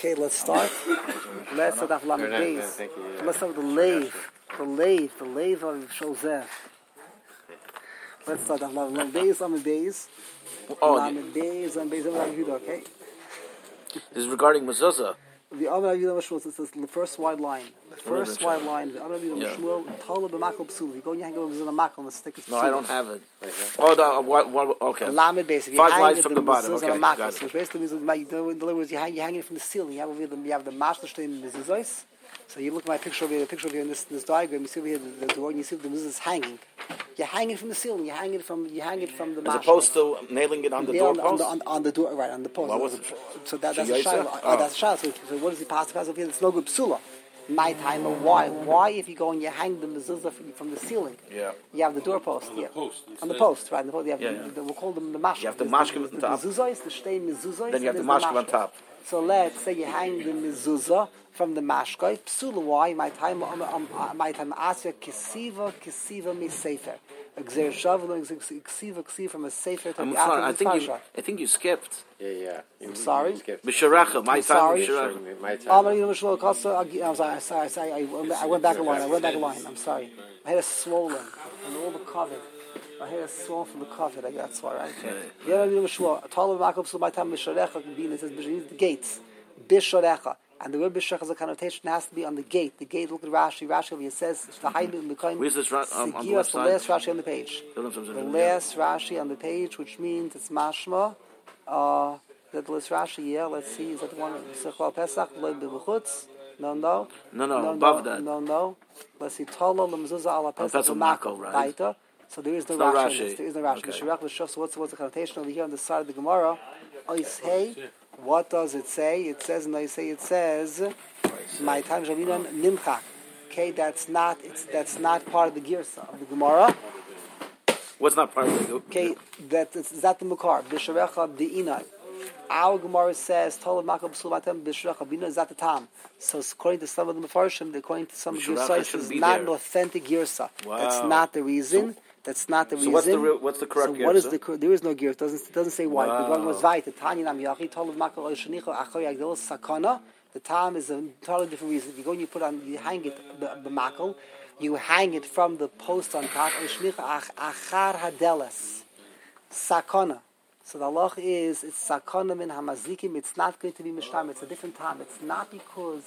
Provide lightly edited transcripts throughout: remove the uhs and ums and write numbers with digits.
Okay, let's start. Let's start off Lamed Beis. Let's start with the Lev of Shosef. Let's start off Lamed Beis, Lamed Beis. Lamed Beis, Lamed Beis, okay? This is regarding mezuzah. The Amar Yudam Shmuel, it's the first wide line. The first wide line, the Amar Yudam Shmuel, Tala b'makol psul. You go and you hang it with a makol and the stick is psul. No, I don't have it. Oh, no, okay. Lamed basically. 5 lines from the bottom. Okay, got it. So basically means, in other words, you hang it from the ceiling. You have the mashal shtein in the mezuzahs. So you look at my picture over here, in this diagram. You see over here the door, and you see the mezuzah is hanging. You hang it from the ceiling. You hang it from the mashal. As opposed to nailing it on the doorpost? On the door, right, on the post. What was it? So that's a shayla. That's a shayla. So what is the past? Because it's no good psula. My time, why? Why, if you go and you hang the mezuzah from the ceiling? Yeah. You have the doorpost. On the post. On the post, right? You have we'll call them the mashal. You have the mashkim on top. The mezuzahs, the shtein mezuzahs. Then you have the mashkim on top. So let's say you hang the mezuzah from the mashkai. Psula, why? My time, asya kesiva mi sefer. Exer shavlo kesiva from a sefer to the I think you skipped. Yeah. I'm sorry. B'sharecha, my time. B'sharecha. My time. I'm sorry. I went back a line. I'm sorry. I had a swollen from all the covet. I had a swollen from the covet. That's why, right? Yeah, I'm taller makeup. So my time b'sharecha it says the gates. B'sharecha. And the word b'shach as a connotation has to be on the gate. The gate, look at Rashi. Rashi over here says, where's this on the left side? The last Rashi on the page. The last Rashi on the page, which means it's mashma. That last Rashi, yeah, let's see. Is that the one? Sechol Pesach, loy b'chutz? No, above that. No. Let's see. Tola l'mezuzah ala Pesach Mako, right? So there is no Rashi. There is no Rashi. So what's the connotation over here on the side of the Gemara? Ois hey. What does it say? It says, my time Javinan Nimcha. Okay, that's not part of the Girsa of the Gemara. What's not part of the Gemara? Okay, is that the Mukar? B'sharecha b'inai. Our Gemara says, Tolad makal b'sul matam b'sharecha b'inai is that the time. So according to some of the Mefarshim, according to some Girsa, it's not an authentic Girsa. Wow. That's not the reason. That's not the reason. What's the correct? So what is there is no gear. It doesn't say why. The one was right. The Tanya Nam Yachi told of Makal Shenicho Achoy Agdol Sakana. The time is a totally different reason. If you go and you hang it the makal, you hang it from the post on top. Shenicho Achar Hadelas Sakana. So the halach is it's Sakana min Hamazikim. It's not going to be Mishtam. It's a different time. It's not because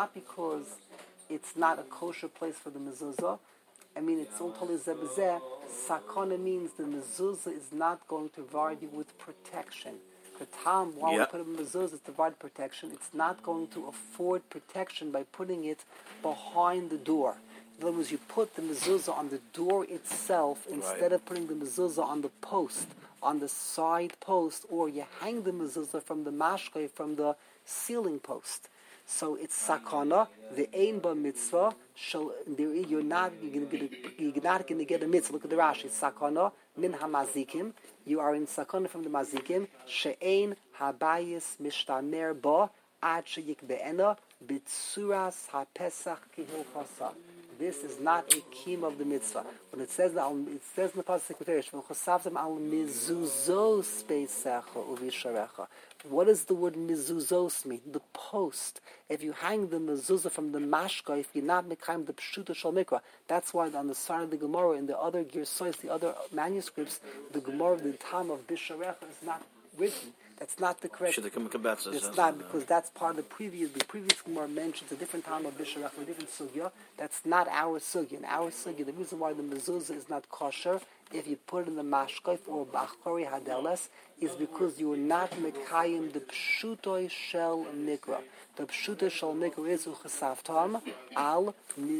it's not a kosher place for the mezuzah. I mean, it's all totally zebzeh. Sakana means the mezuzah is not going to provide you with protection. The time while we put a mezuzah is to provide protection. It's not going to afford protection by putting it behind the door. In other words, you put the mezuzah on the door itself instead of putting the mezuzah on the post, on the side post, or you hang the mezuzah from the mashkei, from the ceiling post. So it's sakana, the ein ba mitzvah. You're not going to get a mitzvah. Look at the Rashi. Sakana min hamazikim. You are in sakana from the mazikim. She'ein habayis mishtamer ba ad sheyik be'ena bitzuras hapesach kihilchasa. This is not a kim of the mitzvah. When it says in the pasuk secretary, al mizuzos beisecha uvisharecha. What does the word mizuzos mean? The post. If you hang the mezuzah from the mashka, if you're not mekayim the pshuta shal mikra, that's why on the side of the Gemara in the other girsois, the other manuscripts, the Gemara of the time of bisharecha is not written. That's not the correct. It's not, because that's part of the previous Gemara mentions a different time of bisharach, a different sugya. That's not our sugya. In our sugya, the reason why the mezuzah is not kosher if you put it in the mashkayf or bachori hadeles is because you are not mekayim the pshutoi shel mikra. The pshutoi shel mikra is uchasavtam al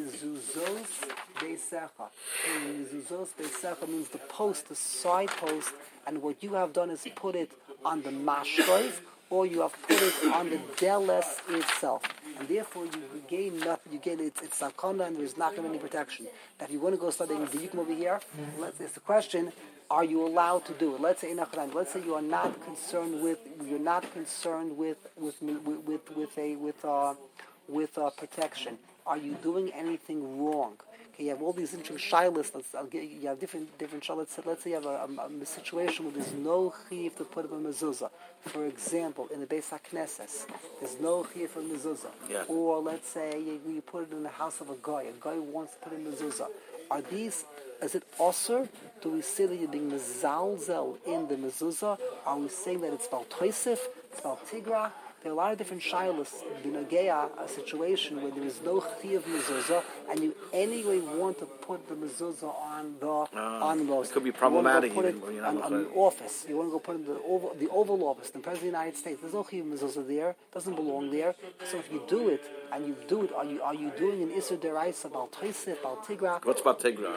mizuzos beisecha. Mizuzos beisecha means the post, the side post, and what you have done is put it on the mashkov, or you have put it on the deles itself, and therefore you gain nothing. You gain it's sakana, and there's not going to be any protection. Now, if you want to go studying the yukim over here, let's ask the question: are you allowed to do it? Let's say you are not concerned with with protection? Are you doing anything wrong? Okay, you have all these interesting shilas. You have different shilas. Let's say you have a situation where there's no chiv to put up a mezuzah. For example, in the Beis HaKnesses, there's no chiv for mezuzah. Yeah. Or let's say you put it in the house of a guy. A guy wants to put in mezuzah. Are these? Is it osur? Do we say that you're being mezalzel in the mezuzah? Are we saying that it's bal toisif? It's bal tigra? There are a lot of different shilas in a situation where there is no chiyuv mezuzah, and you anyway want to put the mezuzah on the it could be problematic. You want to go put it on the office. You want to go put it in the Oval Office, the President of the United States. There's no chiyuv mezuzah there. It doesn't belong there. So if you do it, are you doing an isur deraisa bal toisif, bal tigra? What's about tigra?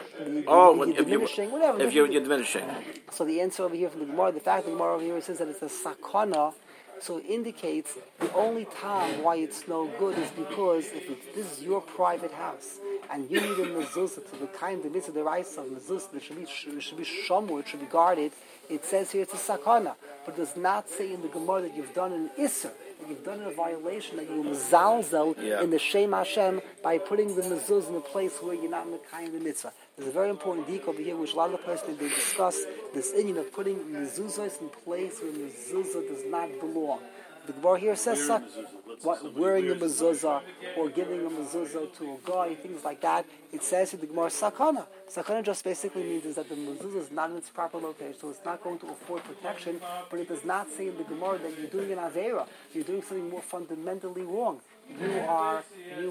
If you're diminishing. So the answer over here from the Gemara, the fact that the Gemara over here says that it's a sakana. So it indicates the only time why it's no good is because if this is your private house and you need a mezuzah to the kind of mitzvah deraisa of mezuzah that should be shamur, it should be guarded, it says here it's a sakana, but it does not say in the Gemara that you've done an isser, that you've done a violation, that you mezalzel in the Shem Hashem by putting the mezuzah in a place where you're not in the kind of mitzvah. There's a very important deek over here, which a lot of the places they discuss this Indian of putting mezuzahs in place where mezuzah does not belong. The Gemara here says wearing a mezuzah or giving a mezuzah to a guy, things like that. It says in the Gemara sakana. Sakana just basically means is that the mezuzah is not in its proper location, so it's not going to afford protection. But it does not say in the Gemara that you're doing an avera. You're doing something more fundamentally wrong. You are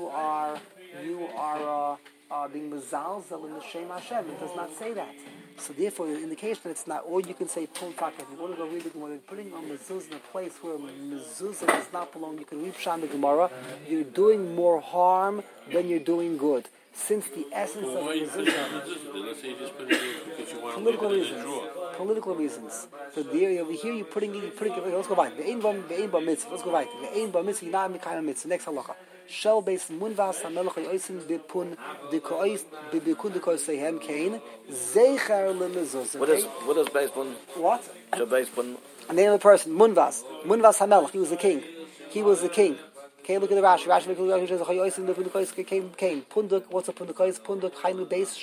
being mezalzel in the Shem Hashem. It does not say that. So therefore, the indication that it's not, or you can say pum fak. If you want to go read the Gemara, putting on mezuzah in a place where mezuzah does not belong, you can read Pshan the Gemara. You're doing more harm than you're doing good. Since the essence of mezuzah, let's say you just put it in because you want political reasons. So there, over here, you're putting it. Let's go back. The ein ba mitzvah. Let's go back. The ein ba mitzvah. You're not making a mitzvah. Next halacha. Shel beis munvas hamelach yoisim bipun dekois bibikun dekoisehem kain zeicher lemezuzah. What is beis pun? What? So beis pun. A name of a person. Munvas hamelach. He was the king. Okay, look at the Rashi. Rashi says yoisim bipun dekois kain. Punduk. What's a pundukois? Punduk hainu beis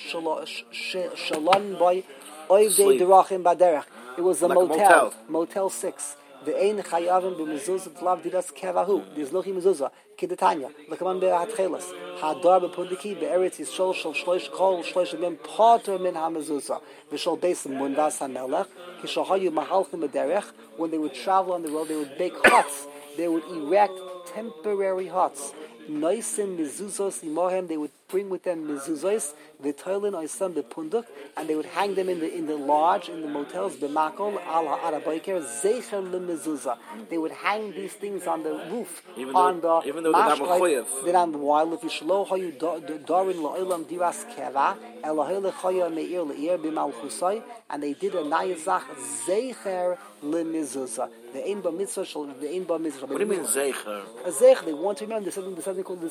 shalon boy oivdei derachim baderech. It was a like Motel 6. The ein chayavim b'mezuzah t'lav didas kevahu. There's no mezuzah. Kidetanya. L'kaman be'atchelas. Hadar b'pundiki be'eretz yisrael shel shloish kol shloish min pater min ha'mezuzah. V'shel beis munvas ha'melech. Kishal hayu mahalchim b'derech. When they would travel on the road, they would make huts. They would erect temporary huts. Noisim mezuzos imohem. They would bring with them mezuzos, v'toilin oisam b'punduk, and they would hang them in the lodge, in the motels, b'makol al ha'arabayker zeicher lemezuzah. They would hang these things on the roof, even though they're not mechuyev. They're not wild. If you shlo hayu darin la'olam diras keva, elahei lechaya meir le'ir b'malchusay, and they did a nayazach zeicher lemezuzah. The ein ba mitzvah, the ein ba mitzvah. What do you mean zeicher? A zeicher. They want to remember there's something called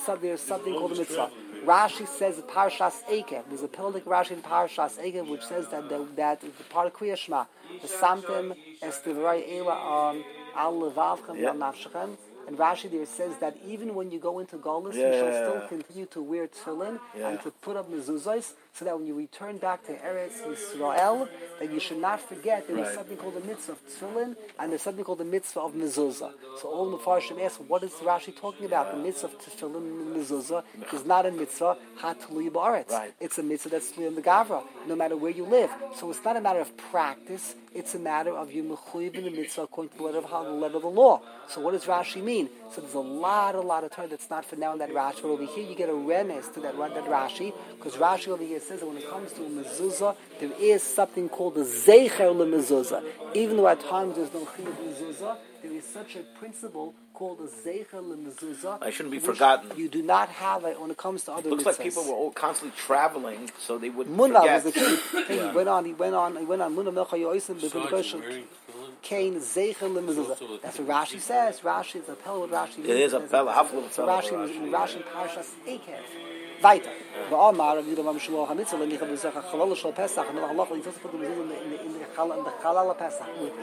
a mitzvah. Rashi says Parshas Eikev. There's a Peldik Rashi in Parshas Eikev which says that the part of Kriya Shema, the Samtim es Tivrei Eila al Levavchem al Nafshechem. And Rashi there says that even when you go into Golus, you shall still continue to wear tefillin and to put up mezuzahs, so that when you return back to Eretz Yisrael, that you should not forget there is something called the mitzvah of tefillin and there's something called the mitzvah of mezuzah. So all the Mefarshim ask, what is Rashi talking about? The mitzvah of tefillin and mezuzah is not a mitzvah hatului ba'aretz. Right. It's a mitzvah that's tluy on the gavra, no matter where you live. So it's not a matter of practice. It's a matter of you mechuyev in the mitzvah according to the letter of the law. So what does Rashi mean? So there's a lot of Torah that's not for now in that Rashi. But over here you get a remez to that Rashi, because Rashi over here says that when it comes to a mezuzah, there is something called a zeicher lemezuzah. Even though at times there's no chiyuv mezuzah, there is such a principle called a zeicher lemezuzah. I shouldn't be forgotten. You do not have it when it comes to other mitzvahs. Looks like people were all constantly traveling, so they wouldn't Munva forget. was the key. He went on. Munva melcha yoisim b'pedikoshel kain zeicher lemezuzah. That's what Rashi says. Rashi is a pella with Rashi. It is a pella. So Rashi in Parshas Eikev. Weiter. V'amar Rav Yudah Mamshelo HaMitzvah lemicha b'zech ha'chalal shel Pesach and Allah. He's also put the mezuzah in the Chalal Pesach,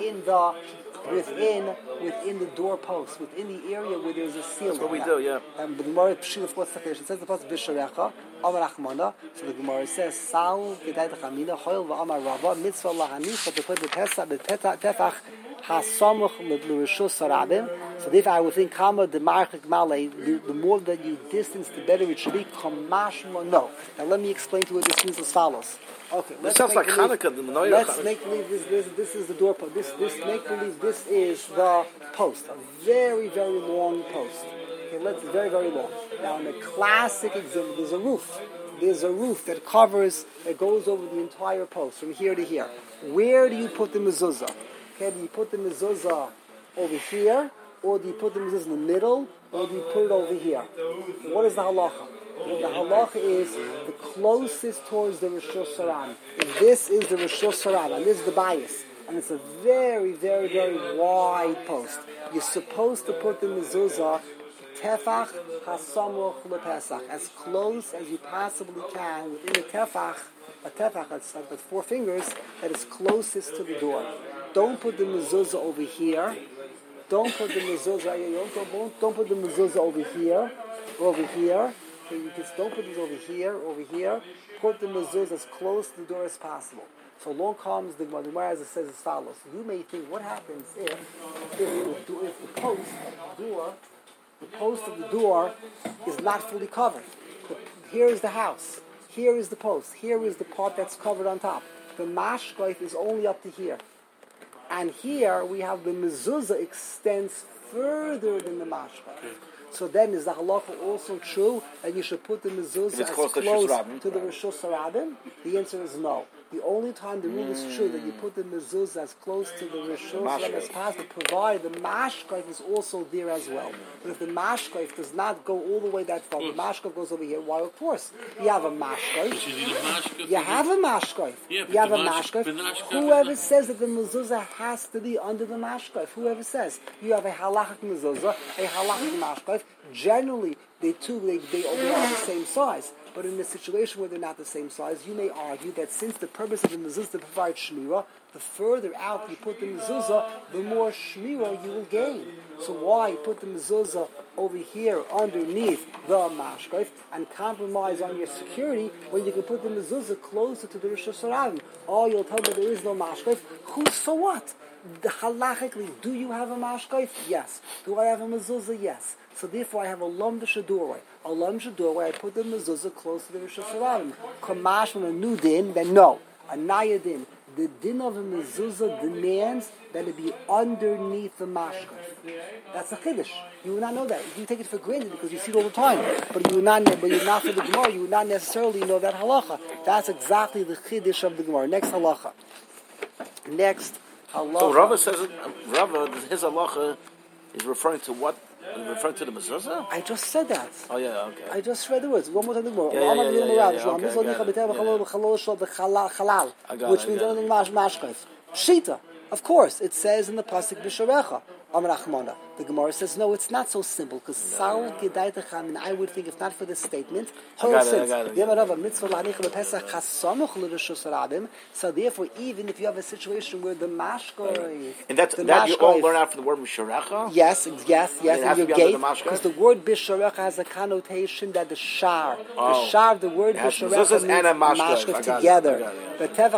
within the doorpost, within the area where there's a ceiling. That's what we do, yeah. And the Gemara Pshut, what's the Chiddush? It says the pasuk B'Sharecha, Amar Achmana. So the Gemara says, Sal Gedai T'Chamina Choil VaAmar Rava Mitzvah Lahanicha to put the Pesach Tefach Hasamuch L'Rishus Harabim. So if I would think Kama the Marchik Malay, the more that you distance, the better it should be. Kamash No. Now let me explain to you what this means as follows. Okay, it sounds like Hanukkah. Let's make believe this is the doorpost. This make believe this is the post. A very, very long post. Okay, very, very long. Now in the classic example, there's a roof. There's a roof that goes over the entire post from here to here. Where do you put the mezuzah? Okay, do you put the mezuzah over here, or do you put the mezuzah in the middle, or do you put it over here? What is the halacha? The halacha is the closest towards the Rishus Harabim. This is the Rishus Harabim, and this is the bias. And it's a very, very, very wide post. You're supposed to put the mezuzah tefach hasamuch lepesach, as close as you possibly can within the tefach. A tefach, that's 4 fingers, that is closest to the door. Don't put the mezuzah over here. Don't put the mezuzah. Don't put the mezuzah over here. Over here. Okay, you just don't put this over here. Put the mezuzah as close to the door as possible. So along comes the Gemara, as it says as follows. You may think, what happens if the post of the door is not fully covered? Here is the house. Here is the post. Here is the part that's covered on top. The mashkoif is only up to here. And here we have the mezuzah extends further than the mashkoif. So then, is the halacha also true that you should put the mezuzah as close to the Rishus Harabim? The answer is no. The only time the rule is true that you put the mezuzah as close to the Rishus Harabim as possible, provided the mashkoif is also there as well. But if the mashkoif does not go all the way that far, the mashkoif goes over here, why, of course, you have a mashkoif. You have a mashkoif. You have a mashkoif. Whoever says that the mezuzah has to be under the mashkoif, whoever says, you have a halachic mezuzah, a halachic mashkoif, generally, they are the same size. But in a situation where they're not the same size, you may argue that since the purpose of the mezuzah is to provide shmirah, the further out you put the mezuzah, the more shmirah you will gain. So why put the mezuzah over here underneath the mashkoif and compromise on your security when you can put the mezuzah closer to the Rishus Harabim? Oh, you'll tell me there is no mashkoif. So what? Halachically, do you have a mashkoif? Yes. Do I have a mezuzah? Yes. So therefore I have a lamdasha doorway. A lamdasha doorway, I put the mezuzah close to the Rishus Harabim. Kamash from a new din, then no. A naya din. The din of a mezuzah demands that it be underneath the mashkof. That's a chiddush. You would not know that. You take it for granted because you see it all the time. But you're not for the Gemara. You would not necessarily know that halacha. That's exactly the chiddush of the Gemara. Next halacha. So Rava says his halacha is referring to what? Referring to the mezuzah? I just said that. Oh yeah, okay. I just read the words. One more time the Gemara. Which means only mashkof. Shita. Of course, it says in the pasuk B'Sharecha. Amar Achmana. The Gemara says, no, it's not so simple, because Sal Gedai T'Chamina, I would think, if not for this statement, so therefore, even if you have a situation where the mashkoif... And that you all learn out from the word B'Sharecha? Yes, in your gate, because the word B'Sharecha has a connotation that the shar, the word B'Sharecha means mashkoif together. The tefach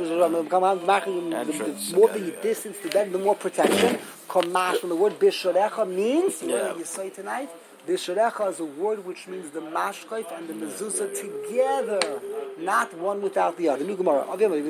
the more the distance to them, the more protection. Kamash, from the word Bisharecha means, what you say tonight? Bisharecha is a word which means the mashkoif and the mezuzah together, not one without the other. New Gemara. You write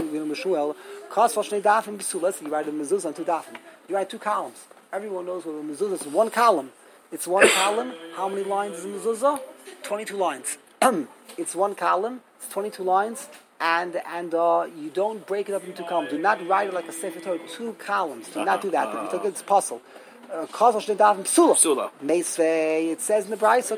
a mezuzah on 2 dafim. You write 2 columns. Everyone knows what a mezuzah is. 1 column. It's 1 column. How many lines is a mezuzah? 22 lines. It's 1 column. It's 22 lines. And you don't break it up into 2 columns. Do not write it like a Sefer Torah, 2 columns. Do not do that. If you take it's puzzle. Psula. It says in the Brayso,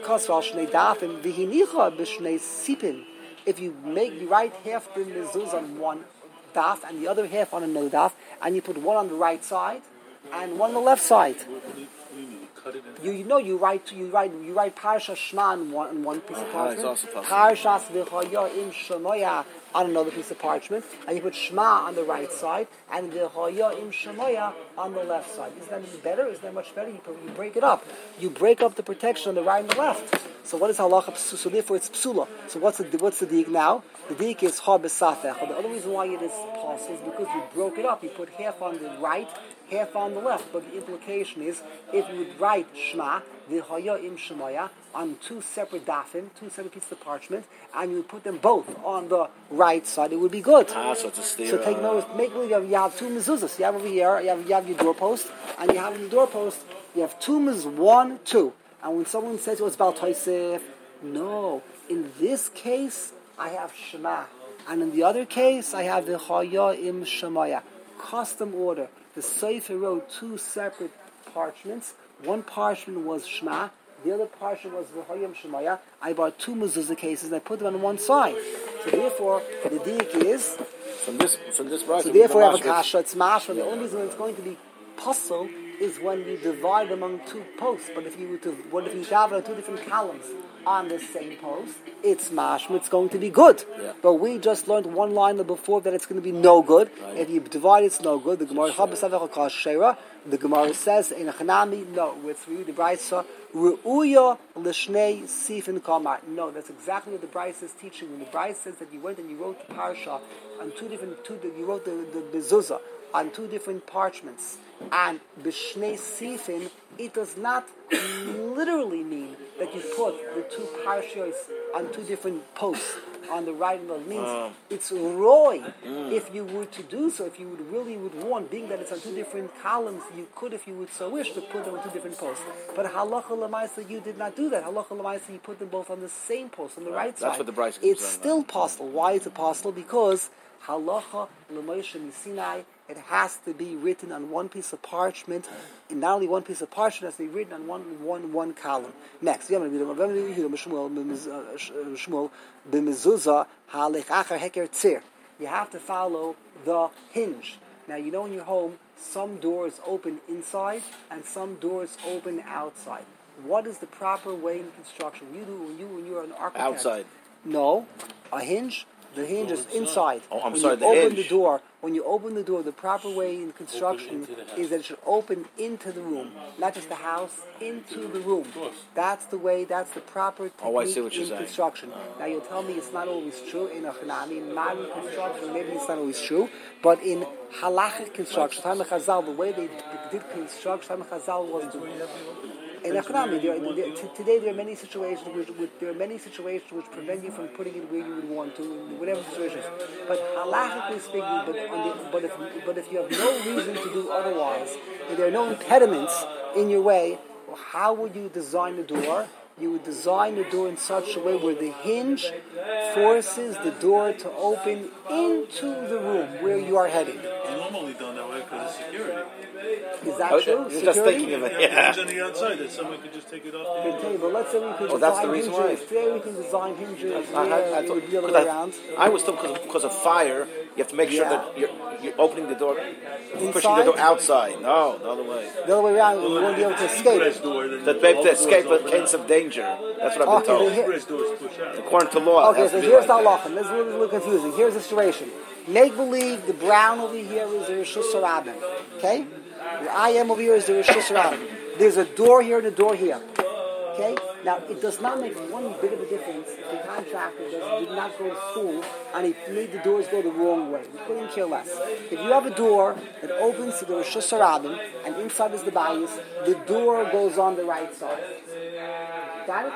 if you write half the mezuzah on 1 daf and the other half on another daf, and you put one on the right side and one on the left side. cut it in? You write Parsha Shema on one piece of parchment. it's also possible. Parshas V'chaya Im Shemoya on another piece of parchment, and you put Shema on the right side and V'chaya Im Shemoya on the left side. Isn't that any better? Isn't that much better? You break it up. You break up the protection on the right and the left. So what is halacha? So therefore it's psula. So what's the dig now? The dig is ha b'safech. The other reason why it is possible is because you broke it up. You put half on the right, half on the left. But the implication is, if you would write Shema, V'chaya Im Shemoya, on two separate dafim, two separate pieces of parchment, and you would put them both on the right side, it would be good. So it's a steer. So take notice, make believe you have two mezuzahs. You have over here, you have your doorpost, and you have in the doorpost, you have two mezuzahs, 1, 2. And when someone says, it's about Tosef, no. In this case, I have Shema. And in the other case, I have V'chaya Im Shemoya. Custom order. The Sefer wrote two separate parchments. One parchment was Shema. The other parchment was V'chaya Im Shemoya. I bought two mezuzah cases and I put them on one side. So therefore, the dik is... From this right. So therefore, I have a kasha. It's mashma. The only reason it's going to be puzzle is when you divide among two posts. But if you have it on two different columns on the same post, it's mashma. It's going to be good. Yeah. But we just learned one line before that it's going to be no good. Right. If you divide, it's no good. The Gemara says in Chanami, no, with you the Brisa, Ru'uya l'shnei sifin kamar. No, that's exactly what the Brisa is teaching. When the Brisa says that you went and you wrote the parsha on you wrote the mezuzah on two different parchments, and b'shnei sifin, it does not literally mean that you put the two parshas on two different posts on the right and left. It means it's roy. If you were to do so, if you would want, being that it's on two different columns, you could, if you would so wish, to put them on two different posts. But halacha l'maisa, you did not do that. Halacha l'maisa, you put them both on the same post, on the right side. That's what the Bryce It's still possible. Why is it possible? Because halacha l'moshe misinai, it has to be written on one piece of parchment, and not only one piece of parchment, it has to be written on one column. Next, Shmuel b'mezuzah halech achar heker tzir. You have to follow the hinge. Now, you know in your home, some doors open inside and some doors open outside. What is the proper way in construction? When you're an architect. Outside. No, a hinge. The hinge is inside. Oh, I'm when sorry, you the open hinge. the door, when you open the door, the proper way in construction is that it should open into the room, not just the house, into the room. That's the way. That's the proper technique in construction. Now you'll tell me it's not always true in a Hanami, in modern construction. Maybe it's not always true, but in halachic construction, time of Chazal, the way they did construction, time of Chazal was the in economy, today there are many situations which prevent you from putting it where you would want to, in whatever situations. But halachically speaking, but if you have no reason to do otherwise, if there are no impediments in your way, well, how would you design the door? You would design the door in such a way where the hinge forces the door to open into the room where you are heading. Normally done that way because of security. Is that true? You're just thinking of it. Yeah. Hinge on the outside that someone could just take it off. But let's say we could design hinges. Today we can design hinges. It would be the other way around. I was told because of fire, you have to make sure that you're opening the door, pushing the door outside. No, the other way. The other way around, you won't be able to escape. To escape a case of danger. That's what I've been told. According to law. Okay, so here's the halacha. This is a little confusing. Here's the situation. Make believe the brown over here is the Rishus Harabim. Okay? Where I am over here is the Rishus Harabim. There's a door here and a door here. Okay? Now, it does not make one bit of a difference if the contractor did not go to school and he made the doors go the wrong way. We couldn't care less. If you have a door that opens to the Rishus Harabim and inside is the bayis, the door goes on the right side. Got it?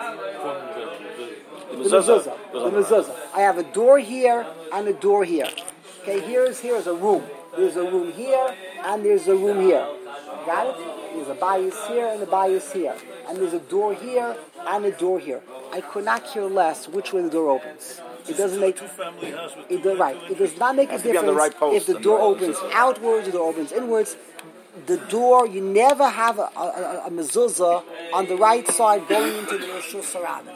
The mezuzah. I have a door here and a door here. Okay, here's a room. There's a room here and there's a room here. Got it? There's a bayis here and a bayis here. And there's a door here and a door here. I could not care less which way the door opens. It doesn't make it does not make a difference if the door opens outwards or the door opens inwards. The door, you never have a mezuzah on the right side going into the Rishus Harabim.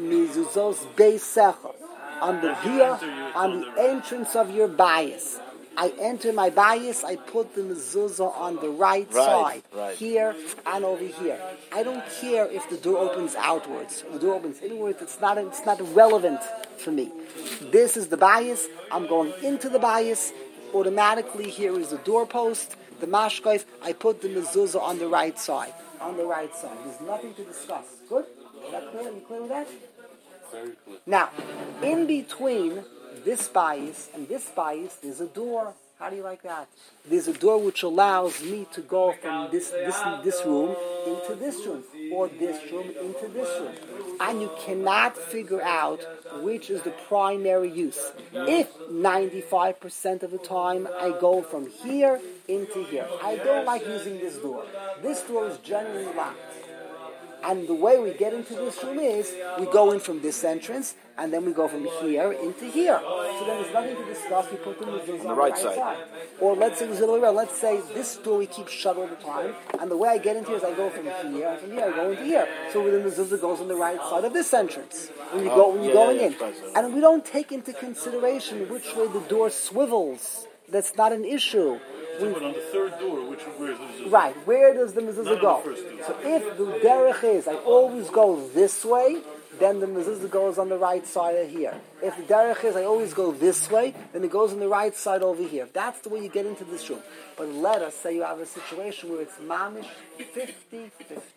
On the via, on the entrance of your bias. I enter my bayis, I put the mezuzah on the right side, here and over here. I don't care if the door opens outwards. If the door opens inwards, it's not relevant for me. This is the bayis. I'm going into the bayis. Automatically, here is the doorpost, the mashkaif. I put the mezuzah on the right side. On the right side. There's nothing to discuss. Good? Is that clear? You clear with that? Very clear. Now, in between this bayis and this bayis, there's a door. How do you like that? There's a door which allows me to go from this room into this room, or this room into this room. And you cannot figure out which is the primary use. If 95% of the time I go from here into here, I don't like using this door. This door is generally locked. And the way we get into this room is we go in from this entrance, and then we go from here into here. So then there's nothing to discuss. We put them on the right side. Or let's say it was the other way around. Let's say this door we keep shut all the time, and the way I get into here is I go from here, and from here I go into here. So then the mezuzah goes on the right side of this entrance when you're going in. And we don't take into consideration which way the door swivels. That's not an issue. But on the third door, where is the mezuzah? Right, where does the mezuzah go? So if the derech is, I always go this way, then the mezuzah goes on the right side of here. If the derech is, I always go this way, then it goes on the right side over here. That's the way you get into this room. But let us say you have a situation where it's mamish 50-50.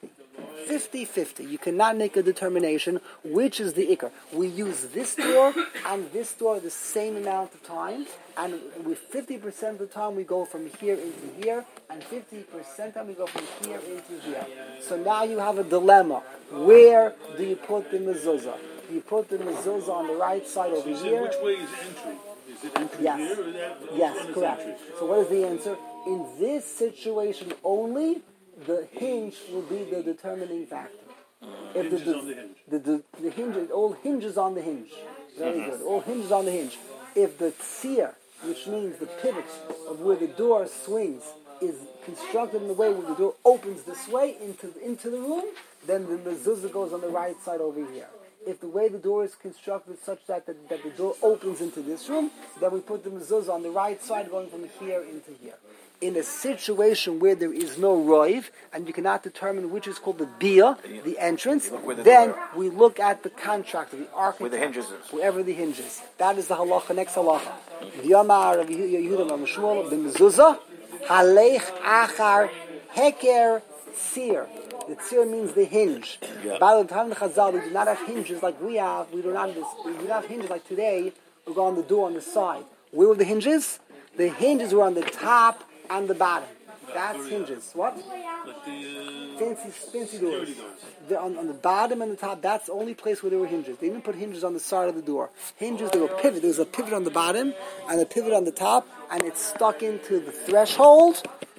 50-50. You cannot make a determination which is the ikar. We use this door and this door the same amount of time, and with 50% of the time we go from here into here, and 50% of the time we go from here into here. So now you have a dilemma. Where do you put the mezuzah? Do you put the mezuzah on the right side over here? Which way is entry? Is it entry Yes. here or that? Yes, correct. So what is the answer? In this situation only, the hinge will be the determining factor. If Hinges on the hinge. The hinge, it all hinges on the hinge. Very good. All hinges on the hinge. If the tzir, which means the pivot of where the door swings, is constructed in the way where the door opens this way into the room, then the mezuzah goes on the right side over here. If the way the door is constructed such that the door opens into this room, then we put the mezuzah on the right side going from here into here. In a situation where there is no roiv, and you cannot determine which is called the bia, the entrance, then we look at the contractor, the architect, where the hinges is. Wherever the hinges. That is the halacha, next halacha. V'yamar Rav Yehuda Rav Shmuel b'mezuzah halech achar heker tzir. The tzir means the hinge. By the time the Chazal, we do not have hinges like we have. We do not have hinges like today. We go on the door on the side. Where were the hinges? The hinges were on the top and the bottom. That's hinges. What? Like the Fancy doors. They're on the bottom and the top. That's the only place where there were hinges. They didn't put hinges on the side of the door. Hinges, they were pivot. There was a pivot on the bottom and a pivot on the top, and it's stuck into the threshold,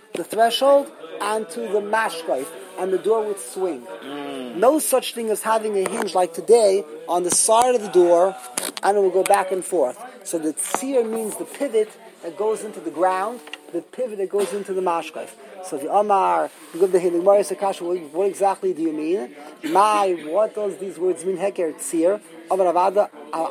and to the mashkaif, and the door would swing. No such thing as having a hinge like today on the side of the door, and it will go back and forth. So the tzir means the pivot that goes into the ground, the pivot that goes into the mashkaif. So the Amar, you give the Gemara Sakash, what exactly do you mean? What does these words mean? Heker tzir. Amar Avada,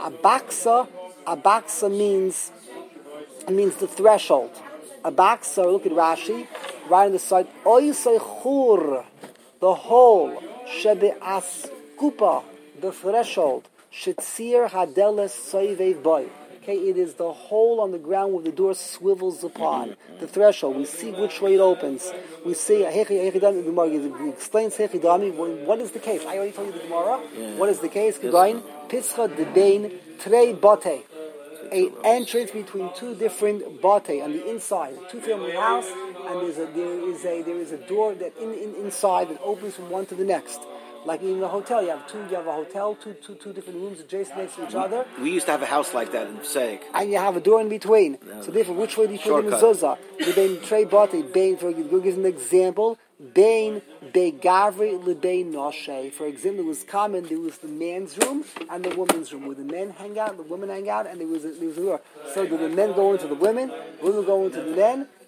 abaksa means the threshold. Abaksa, look at Rashi, right on the side. Oisei chur, the hole. Shebe askupa, the threshold. Shetzir hadeles soivev boy. Okay, it is the hole on the ground where the door swivels upon. The threshold. We see which way it opens. We see, the Gemara explains Hechidami. What is the case? I already told you the Gemara. Yeah. What is the case? Pischa debein trei bote. An entrance between two different bote on the inside, a two-family house, and there is a door that inside that opens from one to the next. Like in a hotel, you have a hotel, two different rooms adjacent next to each other. We used to have a house like that in Passaic. And you have a door in between. So therefore, which way do you put the mezuzah? The bein trei bote, bein, for you give an example, bein begavri lebein noshe. For example, it was common, there was the man's room and the woman's room, where the men hang out, the women hang out, and there was a door. So do the men go into the women go into the men?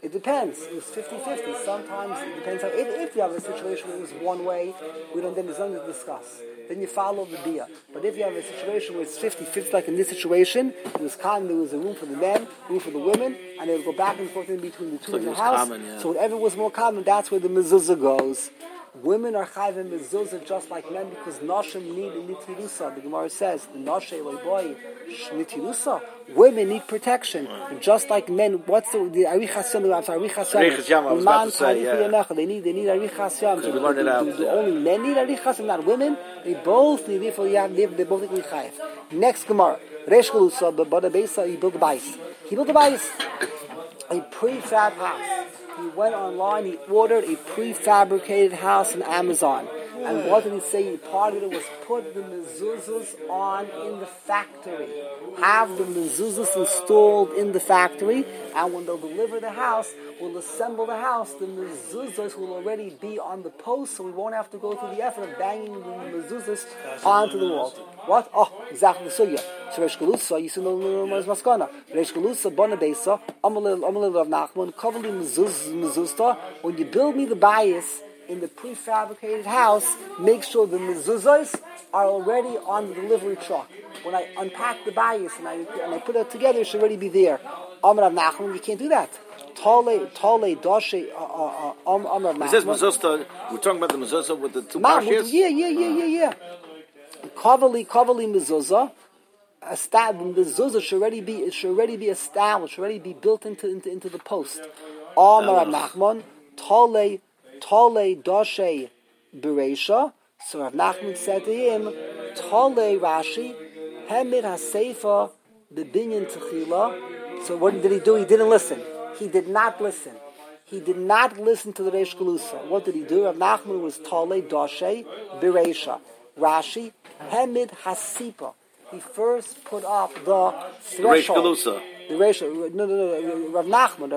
It depends. It was 50-50. Sometimes it depends how. If you have a situation where it was one way, then there's nothing to discuss. Then you follow the bia. But if you have a situation where it's 50-50, like in this situation, there was a room for the men, room for the women, and they would go back and forth in between the two in the house. Common, yeah. So whatever was more common, that's where the mezuzah goes. Women are chayv in mezuzah just like men because nashim need nitirusa. The Gemara says the nashe boy nitirusa. Women need protection just like men. What's the arichas yam? I'm sorry, arichas yam. I was about to say, yeah. They need arichas yam. So we learned it out. Do only men need arichas yam, not women. They both need. Therefore, they both need chayv. Next Gemara, Reish Galusa, but the base he built a bais. He built a bais, a prefab house. He went online, he ordered a prefabricated house on Amazon. And what did he say? Part of it was put the mezuzahs on in the factory. Have the mezuzahs installed in the factory, and when they'll deliver the house, we'll assemble the house, the mezuzahs will already be on the post, so we won't have to go through the effort of banging the mezuzahs onto the wall. What? Oh, exactly the sugya. So Reish Galusa, you see no maskana. Reish Galusa, Bona Beisa, Amalil of Nachman, Kavali mezuzta. When you build me the bias in the prefabricated house, make sure the mezuzahs are already on the delivery truck. When I unpack the bias and I put it together, it should already be there. Amar of Nachman, you can't do that. Tale, Dashe, Amar of Nachman. It says mezuzah. We're talking about the mezuzah with the two parshas? Yeah. Kavali mezuzah. The mezuzah should already be established, should already be built into the post. Amar of Nachman, Tale Dashe Bereisha. So Rav Nachman said to him, Tale Rashi, Hemid HaSeifa Bebinyan Techila. So what did he do? He didn't listen. He did not listen. He did not listen to the Reish Galusa. What did he do? Rav Nachman was Tale Dashe Bereisha. Rashi, Hemid HaSipa. He first put up the threshold. The Reish Galusa. No. Rav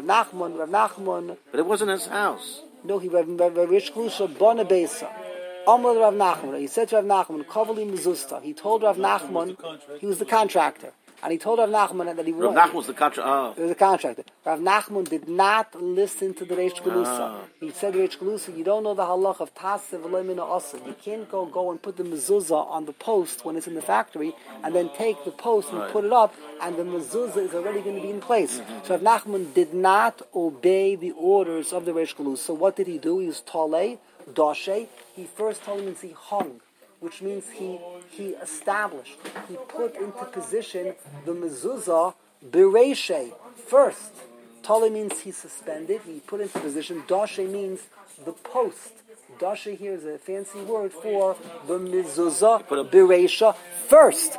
Nachman. But it wasn't his house. No, he Reish Galusa Bona Beisa. Amar Rav Nachman. He said to Rav Nachman, Kavali Mezusta. He told Rav Nachman, he was the contractor. And he told Rav Nachman that he Rav Nachman was the contractor. He was the contractor. Rav Nachman did not listen to the Reish Galusa. He said to Reish Galusa, you don't know the halach of Tasev Lemina Asa. You can't go and put the mezuzah on the post when it's in the factory, and then take the post and put it up, and the mezuzah is already going to be in place. So Rav Nachman did not obey the orders of the Reish Galusa. What did he do? He was Talei, Dashe. He first told him he hung, which means he established, he put into position the mezuzah bereishe first. Tale means he suspended, he put into position. Dashe means the post. Dashe here is a fancy word for the mezuzah bereisha first,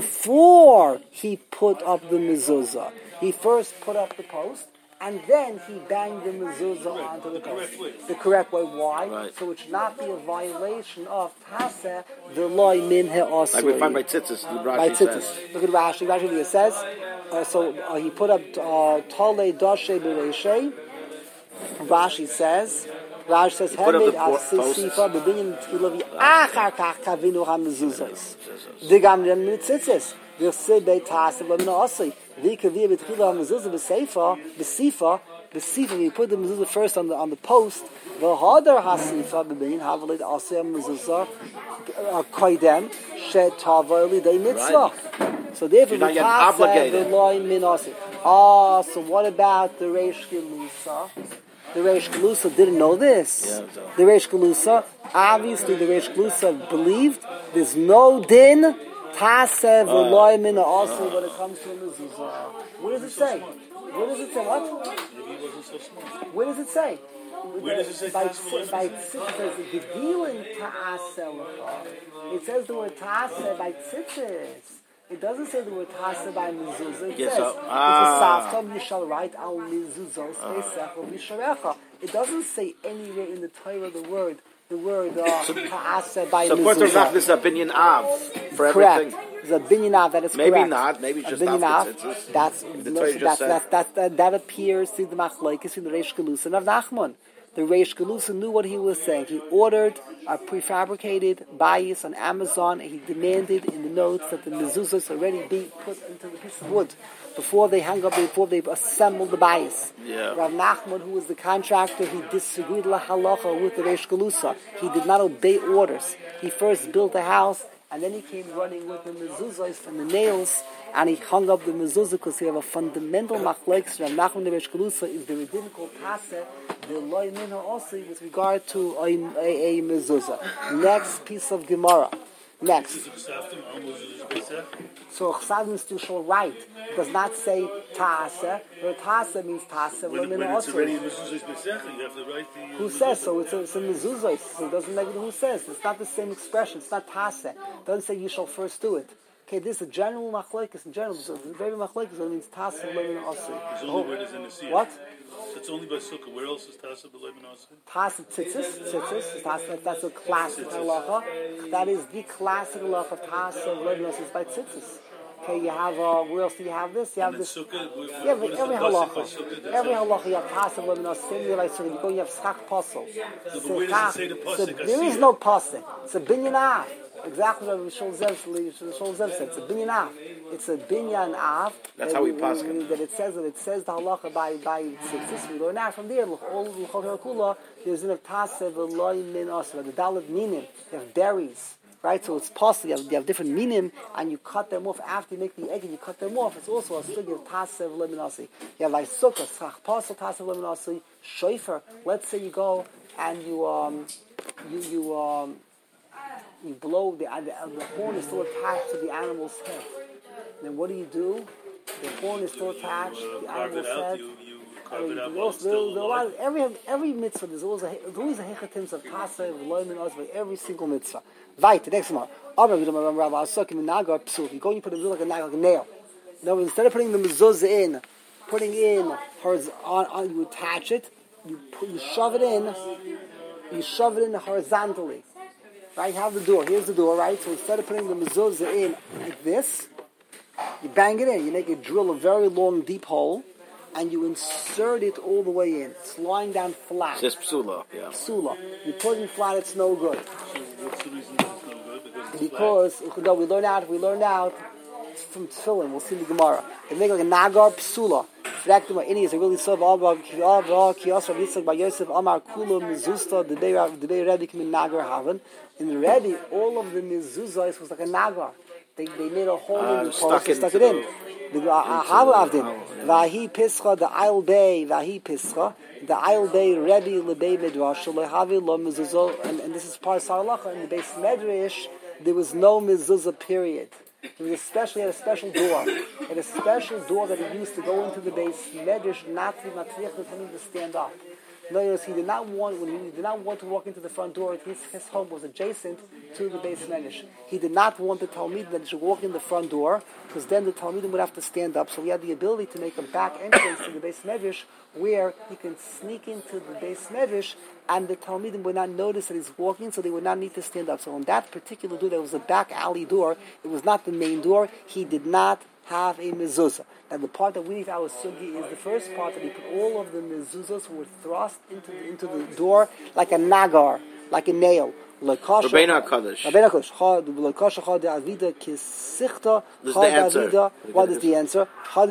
before he put up the mezuzah. He first put up the post, and then he banged the mezuzah onto the post. The correct way. Why? Right. So it should not be a violation of Taseh, the loy min he'asui. Like we find by Tzitzis, the Rashi says. Look at Rashi. Rashi says, he put up Tale Dashe Bereishe. Rashi says, Hemid Asisifa Bebinyan Tchilavi Achar Kach Kavinu HaMezuzahs. Digam Ren Tzitzis. V'sebei Taseh Lemina Asui. V'ikavir B'tchila HaMezuzah B'seifa, you put the mezuzah first on the post. V'hadar hasifa b'bein havalid aseh mezuzah koidem shetava lidei mitzvah. So therefore, you're not yet obligated. So what about the Reish Galusa? The Reish Galusa didn't know this. Yeah, the Reish Galusa, obviously, the Reish Galusa believed there's no din tasev v'loy min also when it comes to a mezuzah. What does it say? What does it say? What? Where does it say? Where does it say? By tzitzis, it says the word ta'aseh by tzitzis. It doesn't say the word ta'aseh by mezuzah. It says, it's a saftam, you shall write al mezuzah, speisech, v'yisharecha. It doesn't say anywhere in the Torah the word ta'aseh by mezuzah. So according to Rav, this is a binyan av for correct. everything. It's a binyan av, that is maybe correct. Not, maybe just binyan after tzitzis. That That appears to the machlokes in the Reish Galusa and Rav Nachman. The Reish Galusa knew what he was saying. He ordered a prefabricated bias on Amazon, and he demanded in the notes that the mezuzahs already be put into the piece of wood before they hang up, before they've assembled the bias. Yeah. Rav Nachman, who was the contractor, he disagreed la halacha with the Reish Galusa. He did not obey orders. He first built a house, and then he came running with the mezuzahs and the nails, and he hung up the mezuzah because he have a fundamental machlokes. Rav Nachman the Reish Galusa is the rabbinical paseh, the loy minha osi with regard to a mezuzah. Next piece of Gemara. Next. So Chsadim is still right. It does not say ta'aseh. But ta'aseh means ta'aseh. When it's already in mezuzah's besech, you have to write the... Who says so? It's a mezuzah. So it doesn't matter who says. It's not the same expression. It's not ta'aseh. It doesn't say you shall first do it. Okay, this is a general machlokes. In general, so the very machlokes means ta'aseh lemin osir. It's only where it is in the sea. What? It's only by sukkah. Where else is ta'aseh b'leibin osir? Ta'aseh tzitzis. That's a classic halacha. That is the classic halacha of ta'aseh lemin osir is by tzitzis. Okay, you have, where else do you have this? You have this. Yeah, but every halacha. Every halacha you have ta'aseh lemin osir. You have schach posel. So there is no pasuk. It's a binyan af. Exactly what Shol Zev said. It's a binyan af. It's a binyan af. That's how we pass it. That it says the halacha by tzitzis. We learn that from there. All l'chol kula. There's enough taseh v'loy min osra. The dalet minim. You have berries, right? So it's possible. You have different minim, and you cut them off after you make the egg, and you cut them off. It's also a sugi of taseh v'loy min osri. You have like sukkah, schach pasel taseh v'loy min osri, shofar. Let's say you go and you blow, the horn is still attached to the animal's head. Then what do? The horn is still attached to the animal's head. Every mitzvah, there's always a hechatim of taseh, v'loy min osri, every single mitzvah. Right, the next one. You go and you put it like a nail. No, instead of putting the mezuzah in, you attach it, you shove it in horizontally. Right, have the door. Here's the door, right? So instead of putting the mezuzah in like this, you bang it in. You drill a very long, deep hole, and you insert it all the way in. It's lying down flat. It's just psula, yeah. Psula. You put it in flat, it's no good. So what's the reason it's no good? Because we learn out from Tefillin. We'll see in the Gemara. They make like a nagar psula. Any is a really so Amar Kula Mizusta the day Rebbe came in Nagar Haven. In the Rebbe, all of the mezuzahs was like a nagar. They made a hole in the post and stuck it in. The Vahi Pischa, the Isle Bay, Vahi Pischa, the Isle Bay Rebbe Lebei Midrash Lehavi Lo Mezuzah, and this is part of Saralacha. In the base Medrash, there was no mezuzah period. He had a special door. He had a special door that he used to go into the base medrash, not to stand up. In other words, he did not want to walk into the front door. His home was adjacent to the base medrash. He did not want the Talmidim that should walk in the front door, because then the Talmidim would have to stand up. So he had the ability to make a back entrance to the base medrash, where he can sneak into the base medrash, and the Talmidim would not notice that he's walking, so they would not need to stand up. So on that particular door, there was a back alley door. It was not the main door. He did not have a mezuzah. And the part that we need our sugi is the first part that he put all of the mezuzahs were thrust into the door like a nagar, like a nail. Rabbeinu HaKadosh. What is the answer?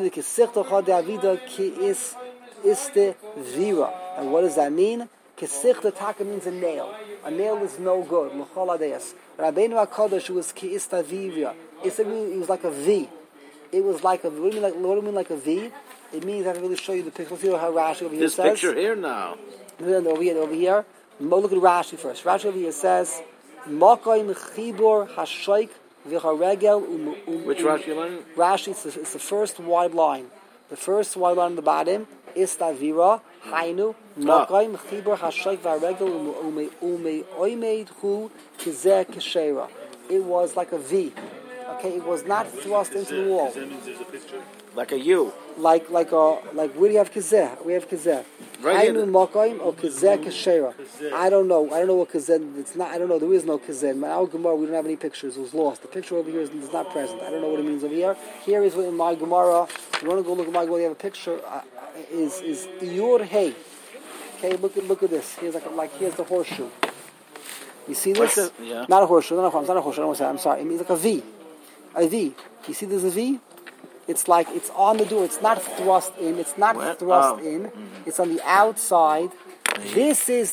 And what does that mean? Kesichta taka means a nail. A nail is no good. Rabbeinu HaKadosh was ki'ista vivya. It was like a V. It was like a, what do you mean like a V? It means, I can really show you the picture. Let's see how Rashi over here this says. This picture here now. Over here. Look at Rashi first. Rashi over here says, Makoim chibor hashoik v'charegel. Which Rashi line? Rashi, it's the first wide line. The first wide line on the bottom is Tavira, Hainu, Makoim chibor hashoik v'charegel ume oimeid hu kizeh keshera. It was like a V. Okay, it was not thrust into the wall. Like a U. Like where do you have kizeh? We have kizeh. Right here. Makoim or kizeh keshera. I don't know what kizeh. It's not. I don't know. There is no kizeh. In our Gemara, we don't have any pictures. It was lost. The picture over here is not present. I don't know what it means over here. Here is what in my Gemara. If you want to go look at my Gemara, you have a picture. Is Iyur Hey. Okay, look at this. Here's here's the horseshoe. You see this? Yeah. Not a horseshoe. No, it's not a horseshoe. I don't want to say. I'm sorry. It means like a V. A V. You see there's a V? It's like it's on the door. It's not thrust in. It's not thrust in. Mm-hmm. It's on the outside. This is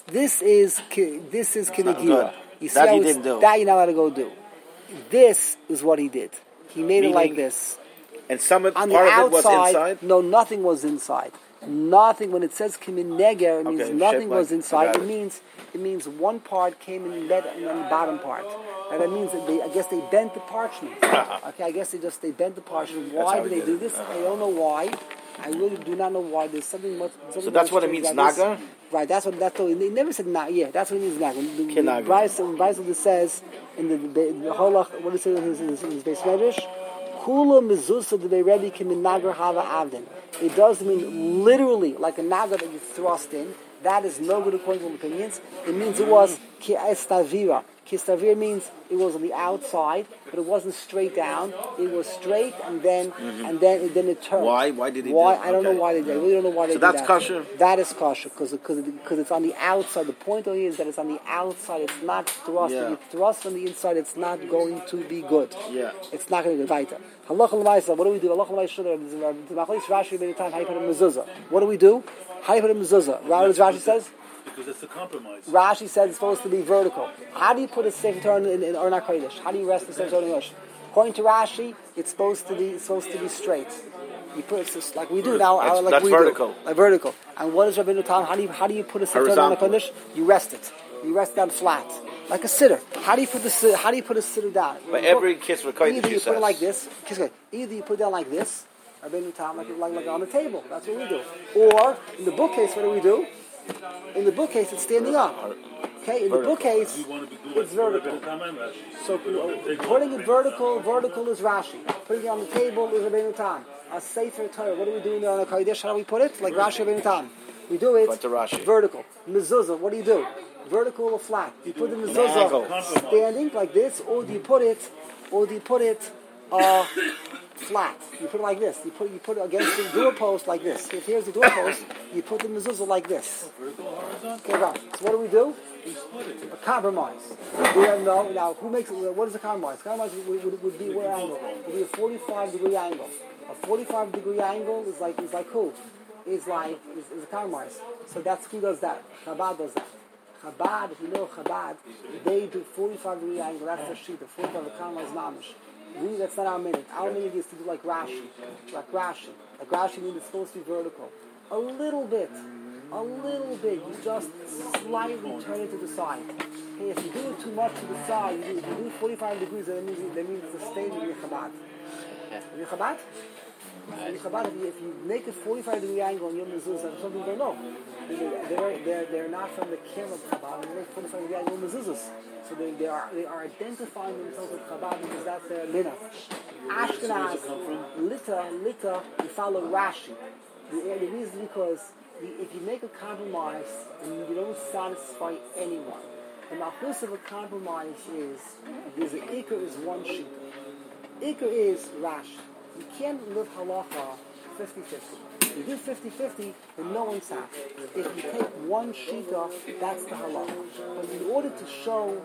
Kinagira. You see That how he it's, didn't do. that you're not allowed to go do. This is what he did. He made it like this. And some On part the of it outside, was inside. no, nothing was inside. Nothing. When it says kimin neger, it means Okay, nothing shit, was like, inside. got It means one part came in bed and then the bottom part. And that means that I guess they bent the parchment. Okay, I guess they bent the parchment. Why did they do this? I don't know why. I really do not know why. There's something much. So that's what it means, naga? Right, that's what it never said naga. Yeah, that's what it means, naga. Kinaga. Bryce says in the Holach, what is it in his base medrash? Kula mezuzah de Rebbe kimin nagar hava avdin. It does mean literally like a naga that you thrust in. That is no good according to opinions. It means it was ki estavira. Ki estavira means it was on the outside, but it wasn't straight down. It was straight and then it turned. Why? Why did he do Why? that? I don't know why they did. I really don't know why they did that. So that's kosher? That is kosher because it's on the outside. The point of it is that it's on the outside. It's not thrust. Yeah. If you thrust from the inside, it's not going to be good. Yeah. It's not going to be weiter. Halacha l'maisa. What do we do? Halacha l'maisa. The machlokes Rashi many times. How you put a mezuzah? What do we do? How you put a mezuzah? What does Rashi says? Because it's a compromise. Rashi says it's supposed to be vertical. How do you put a Sefer Torah in Orna Kodesh? How do you rest the Sefer Torah in English? According to Rashi, it's supposed to be straight. You put it like we do now. That's vertical. Like vertical. And what is Rabbeinu Tam? How do you put a Sefer Torah in Orna Kodesh? You rest it. You rest it down flat, like a sitter. How do you put a sitter down? But every kiss for kodesh, either you put it like this. Either you put it down like this. Rabbeinu Tam like on the table. That's what we do. Or in the bookcase, what do we do? In the bookcase, it's standing up. Okay, in the bookcase, it's vertical. So putting it vertical is Rashi. Putting it on the table is Rabbeinu Tam. A Sefer Torah. What do we do in the Kodesh? How do we put it? Like Rashi Rabbeinu Tam. We do it vertical. Mezuzah. What do you do? Vertical or flat? You put the mezuzah standing like this, or do you put it flat? You put it like this. You put it against the doorpost like this. If here's the doorpost, you put the mezuzah like this. Okay, right. So what do we do? A compromise. We don't know now who makes it. What is a compromise? Compromise would be what angle? It would be a 45-degree angle. A 45-degree angle is like who? Is a compromise. So that's who does that. Chabad does that. Chabad, if you know Chabad, they do 45-degree angle. That's their sheet. The 45 compromise mamish. That's not our minute. Our minute is to do like Rashi. Like Rashi means it's supposed to be vertical. A little bit. You just slightly turn it to the side. Okay, if you do it too much to the side, you do 45 degrees, that means it's a stain in your Chabad. In your Chabad? In Chabad, if you make a 45-degree angle in your mezuzah, some people don't know. They're not from the camp of Chabad. They make 45-degree angle mezuzahs. So they are identifying themselves with Chabad because that's their minhag. Ashkenaz, Lita, you follow Rashi. The reason is because if you make a compromise and you don't satisfy anyone, the malchus of a compromise is because the ikar is one sheet. Ikar is Rashi. You can't live halacha 50-50. You do 50-50, then no one's happy. If you take one shita, that's the halacha. But in order to show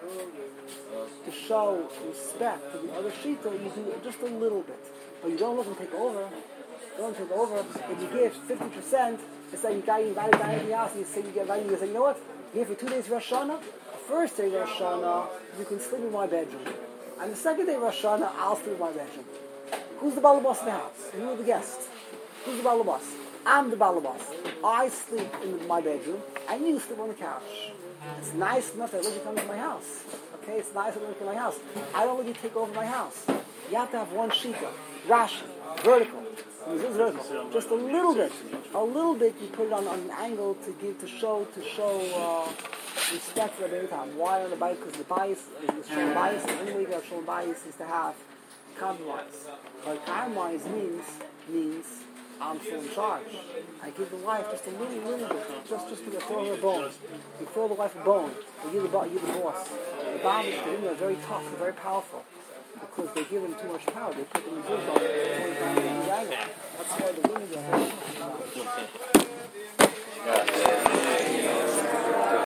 respect to the other shita, you do just a little bit. But you don't look and take over. If you give 50%, it's like you got invited to anything else, and you say you get invited, you say, you know what? Here for 2 days Rosh Hashanah, first day Rosh Hashanah, you can sleep in my bedroom. And the second day Rosh Hashanah, I'll sleep in my bedroom. Who's the balabas in the house? You are the guest. Who's the balabas? I'm the balabas. I sleep in my bedroom, and you sleep on the couch. It's nice enough that you come to my house. Okay, it's nice enough to come to my house. I don't let you take over my house. You have to have one shita, Rashi, vertical. Just a little bit. You put it on an angle to show respect for the time. Why on the bias? Because the bias is showing bias. The only way to have shown bias is to have compromise. But compromise means I'm still in charge. I give the wife just a little bit, just to throw her a bone. You throw the wife a bone. You're the boss. The bosses, are very tough and very powerful. Because they give them too much power. They put them in good on it. That's why the women are very tough. Yeah.